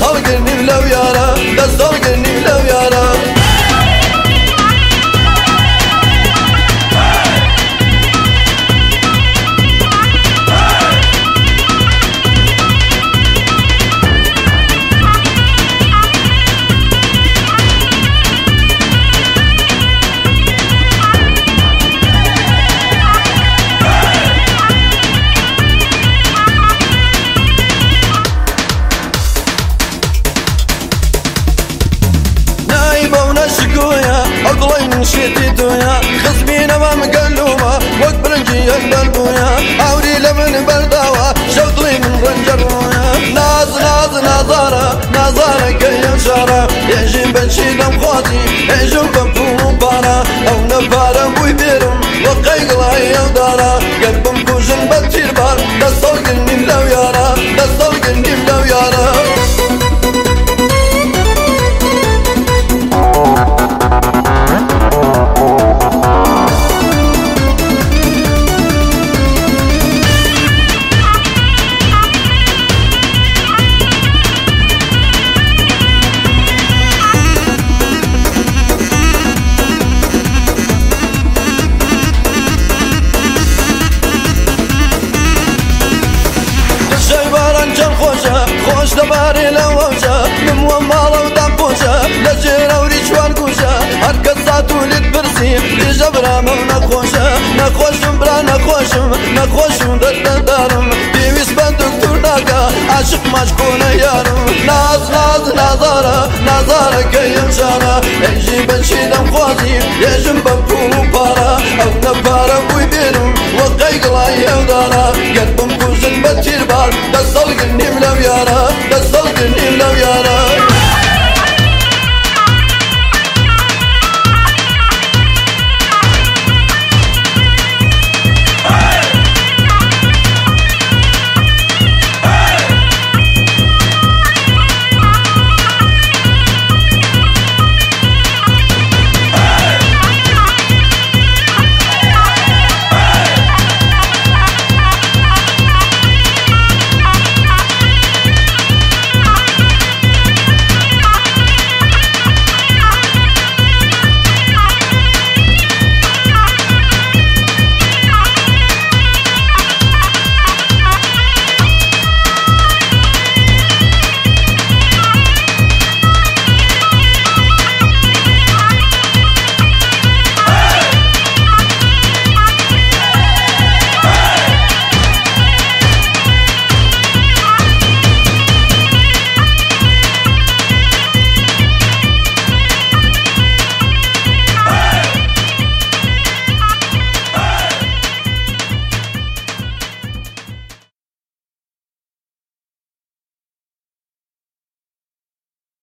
هەڵگرنیم لەو یارە دەست هەڵگرنیم لەو یارە عقڵی من شێتی تۆیە خزمینەوە مگەلومە وەک برنجی یەک بەلبوویە ئاوری لە من بەرداوە شەوتڵی من ڕەنجە ڕۆیە ناز ناز نازارە نازارە گەیەم شارە هێژین بەچی لەم خوازی هێژم بە پوڵ و پارە ئەو نەپارە بووی بێرم وە قەیگڵای ئەودارە گەر بم کوژن بە تیربار دەست هەڵگرنیم لەو یارە دەست هەڵگرنیم لەو یارە خۆش دەبارێ لەوەوجە نموە ماڵە و داپۆشە لە جێرە و ریچوان کوشە هەرکەس سات و لێت برسی ڕێژە برامە و نەخۆشە نەخۆشم برا نەخۆشم نەخۆشم دەردەدارم پێویست بە دکتور ناکە عاشق ماشکۆنە یارم ناز ناز نازارە نازارە گەیم شارە هێژی بەچی لەم خوازی هێژم بە پوڵ و پارە ئەو نەپارە بووی بێنم وە قەیگڵای ئەودارە گەر بم کوژن بە تیربار دەست هەڵگرنیم لەو یارە